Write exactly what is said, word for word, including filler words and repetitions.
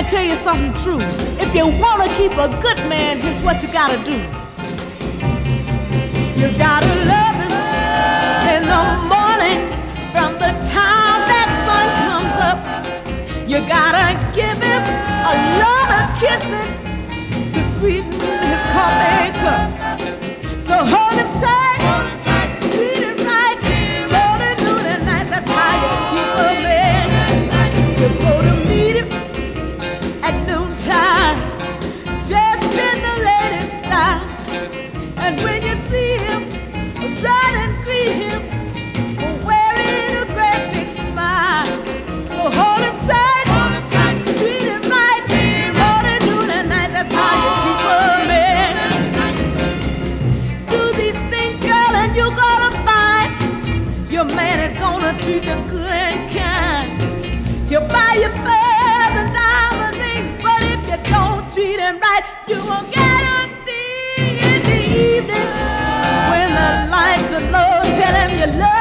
tell you something true. If you want to keep a good man, here's what you gotta do. You gotta love him in the morning from the time that sun comes up. You gotta give him a lot of kissing to sweeten his coffee cup. So hold him tight, treat him right, morning, noon, and night. That's how you keep a man. You go to meet him at noontime, dressed in the latest style. And when you see him, run and greet him, wearing a great big smile. So hold him tight, treat him right, morning, noon, and night. That's how you keep a man. Do these things, girl, and you're gonna find your man is gonna treat you good and kind. You buy your furs and diamond rings, but if you don't treat him right, you won't get a thing in the evening. When the lights are low, tell him you love